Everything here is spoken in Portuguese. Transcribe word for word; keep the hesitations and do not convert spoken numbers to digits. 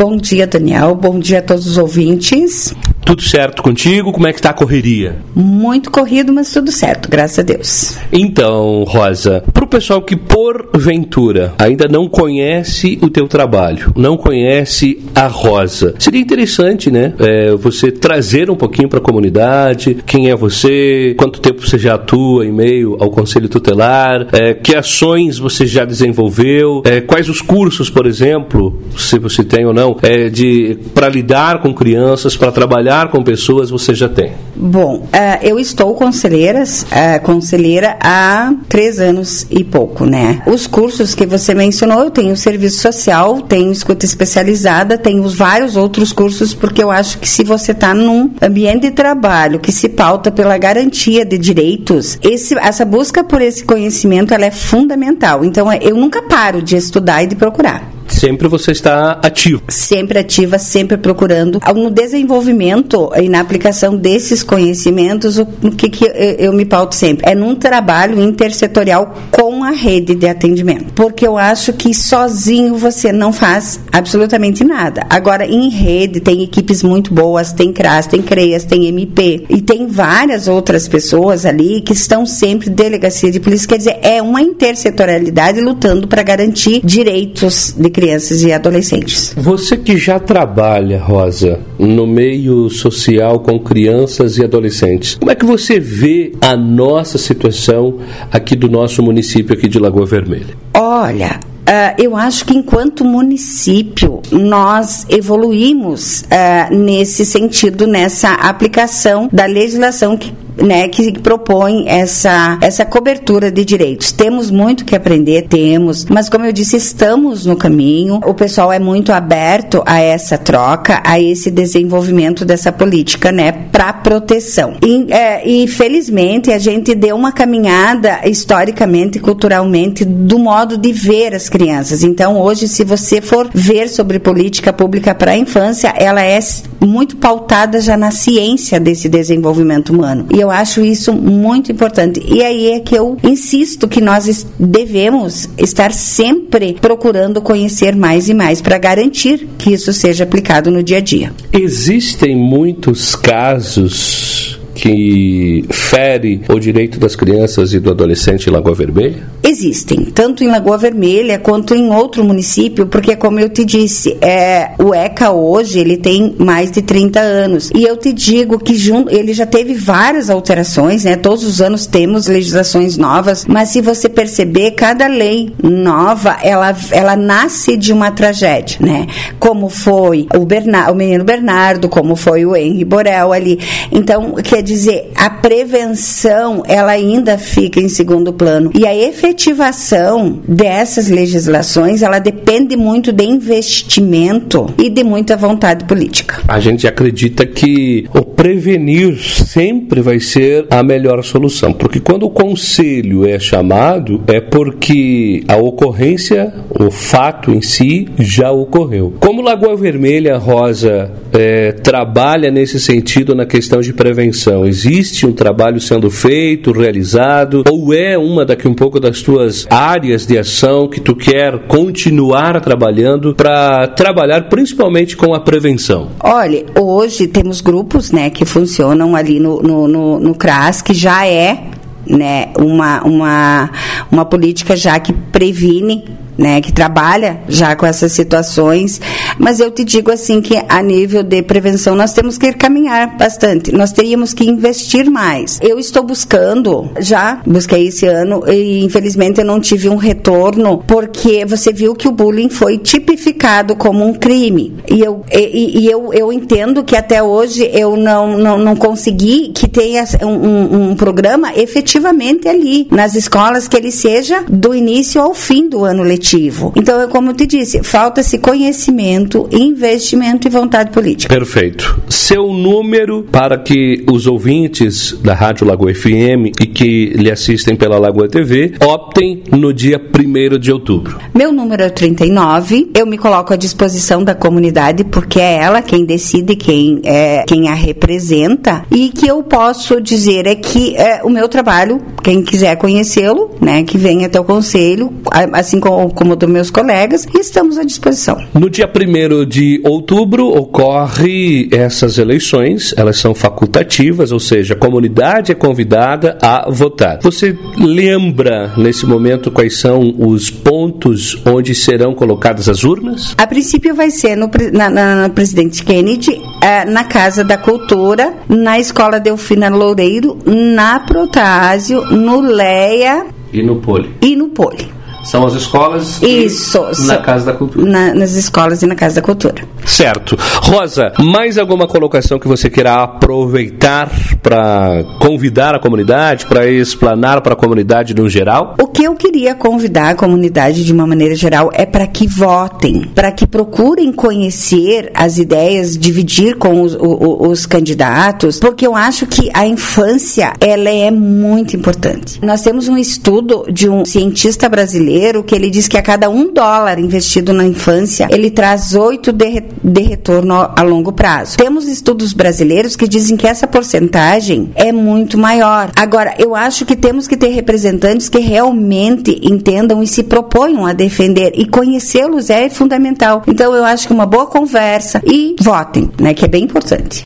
Bom dia, Daniel. Bom dia a todos os ouvintes. Tudo certo contigo? Como é que está a correria? Muito corrido, mas tudo certo, graças a Deus. Então, Rosa, para o pessoal que porventura ainda não conhece o teu trabalho, não conhece a Rosa, seria interessante, né? É, você trazer um pouquinho para a comunidade, quem é você, quanto tempo você já atua em meio ao Conselho Tutelar, é, que ações você já desenvolveu, é, quais os cursos, por exemplo, se você tem ou não, é, de, para lidar com crianças, para trabalhar com pessoas, você já tem? Bom, uh, eu estou conselheiras, uh, conselheira há três anos e pouco, né? Os cursos que você mencionou, eu tenho serviço social, tenho escuta especializada, tenho vários outros cursos, porque eu acho que se você está num ambiente de trabalho que se pauta pela garantia de direitos, esse, essa busca por esse conhecimento, ela é fundamental. Então, eu nunca paro de estudar e de procurar. Sempre você está ativo. Sempre ativa, sempre procurando. No desenvolvimento e na aplicação desses conhecimentos, o que, que eu, eu me pauto sempre? É num trabalho intersetorial com a rede de atendimento. Porque eu acho que sozinho você não faz absolutamente nada. Agora, em rede, tem equipes muito boas, tem CRAS, tem CREAS, tem M P. E tem várias outras pessoas ali que estão sempre delegacia de polícia. Quer dizer, é uma intersetorialidade lutando para garantir direitos de crianças e adolescentes. Você que já trabalha, Rosa, no meio social com crianças e adolescentes, como é que você vê a nossa situação aqui do nosso município aqui de Lagoa Vermelha? Olha, Uh, eu acho que enquanto município nós evoluímos uh, nesse sentido, nessa aplicação da legislação que, né, que propõe essa, essa cobertura de direitos. Temos muito que aprender, temos, mas como eu disse, estamos no caminho, o pessoal é muito aberto a essa troca, a esse desenvolvimento dessa política, né, para proteção. E, é, e felizmente a gente deu uma caminhada historicamente, culturalmente, do modo de ver as crianças. Então, hoje, se você for ver sobre política pública para a infância, ela é muito pautada já na ciência desse desenvolvimento humano. E eu acho isso muito importante. E aí é que eu insisto que nós devemos estar sempre procurando conhecer mais e mais para garantir que isso seja aplicado no dia a dia. Existem muitos casos que fere o direito das crianças e do adolescente em Lagoa Vermelha? Existem, tanto em Lagoa Vermelha quanto em outro município, porque como eu te disse, é, o ECA hoje, ele tem mais de trinta anos, e eu te digo que junto, ele já teve várias alterações, né? Todos os anos temos legislações novas, mas se você perceber, cada lei nova, ela, ela nasce de uma tragédia, né? Como foi o, Bernard, o menino Bernardo, como foi o Henri Borel ali. Então, quer dizer, a prevenção, ela ainda fica em segundo plano, e a efetivação dessas legislações, ela depende muito de investimento e de muita vontade política. A gente acredita que o prevenir sempre vai ser a melhor solução, porque quando o conselho é chamado, é porque a ocorrência, o fato em si, já ocorreu. Como Lagoa Vermelha, Rosa, é, trabalha nesse sentido na questão de prevenção? Existe um trabalho sendo feito, realizado, ou é uma daqui um pouco das tuas áreas de ação que tu quer continuar trabalhando para trabalhar principalmente com a prevenção? Olha, hoje temos grupos, né, que funcionam ali no, no, no, no CRAS, que já é, né, uma, uma, uma política já que previne, né, que trabalha já com essas situações, mas eu te digo assim que a nível de prevenção nós temos que caminhar bastante, nós teríamos que investir mais. Eu estou buscando, já busquei esse ano e infelizmente eu não tive um retorno, porque você viu que o bullying foi tipificado como um crime, e eu, e, e eu, eu entendo que até hoje eu não, não, não consegui que tenha um, um, um programa efetivamente ali nas escolas, que ele seja do início ao fim do ano letivo. Então, como eu te disse, falta-se conhecimento, investimento e vontade política. Perfeito. Seu número para que os ouvintes da Rádio Lagoa F M e que lhe assistem pela Lagoa T V optem no dia primeiro de outubro. Meu número é trinta e nove, eu me coloco à disposição da comunidade, porque é ela quem decide, quem, é, quem a representa, e que eu posso dizer é que é, o meu trabalho quem quiser conhecê-lo, né, que venha até o conselho, assim como, como dos meus colegas, e estamos à disposição. No dia primeiro de outubro ocorre essas eleições, elas são facultativas, ou seja, a comunidade é convidada a votar. Você lembra, nesse momento, quais são os pontos onde serão colocadas as urnas? A princípio vai ser no, na, na, na Presidente Kennedy, eh, na Casa da Cultura, na Escola Delfina Loureiro, na Protásio, no Leia e no Poli. E no Poli. São as escolas Isso, na so, Casa da Cultura. Na, nas escolas e na Casa da Cultura. Certo. Rosa, mais alguma colocação que você queira aproveitar para convidar a comunidade, para explanar para a comunidade no geral? O que eu queria convidar a comunidade de uma maneira geral é para que votem, para que procurem conhecer as ideias, dividir com os, os, os candidatos, porque eu acho que a infância, ela é muito importante. Nós temos um estudo de um cientista brasileiro que ele diz que a cada um dólar investido na infância, ele traz oito de, de retorno a, a longo prazo. Temos estudos brasileiros que dizem que essa porcentagem é muito maior. Agora, eu acho que temos que ter representantes que realmente entendam e se proponham a defender, e conhecê-los é fundamental. Então, eu acho que uma boa conversa e votem, né, que é bem importante.